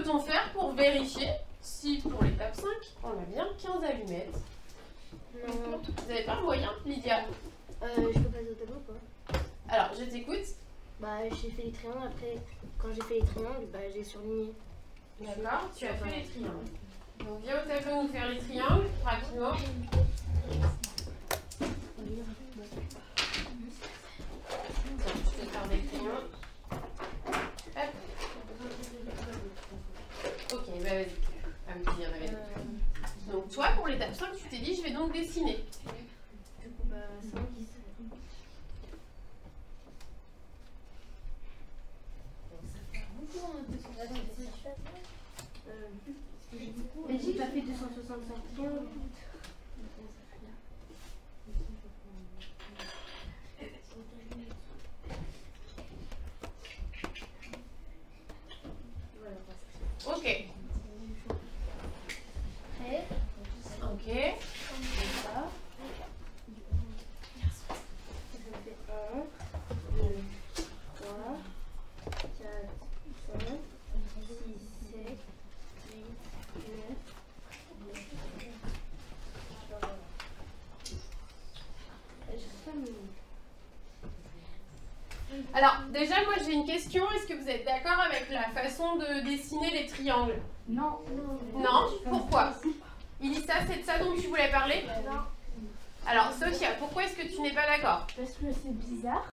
peut-on faire pour vérifier si pour l'étape 5, on a bien 15 allumettes? Non. Vous n'avez pas le moyen, Lydia? Je peux passer au tableau ou pas? Alors, je t'écoute. Bah, j'ai fait les triangles. Après, quand j'ai fait les triangles, bah, j'ai surligné. D'accord, tu as fait les triangles. Donc, viens au tableau nous faire les triangles, rapidement. Je vais faire des triangles. Hop. Ok, bah vas-y. Ah oui, il y en avait deux. Donc, toi, pour l'étape 5, tu t'es dit, je vais donc dessiner. Du coup, bah, 5. Mais j'ai pas fait 265 triangles. Ok. Prêt? Ok. Ça. Je fais 1, 2, 3, 4, 5, 6, 7, 8, 9, 10. Alors, déjà, moi, j'ai une question. Est-ce que vous êtes d'accord avec la façon de dessiner les triangles? Non. Non? Pourquoi? Elissa, c'est de ça dont tu voulais parler? Non. Alors, Sophia, pourquoi est-ce que tu n'es pas d'accord? Parce que c'est bizarre.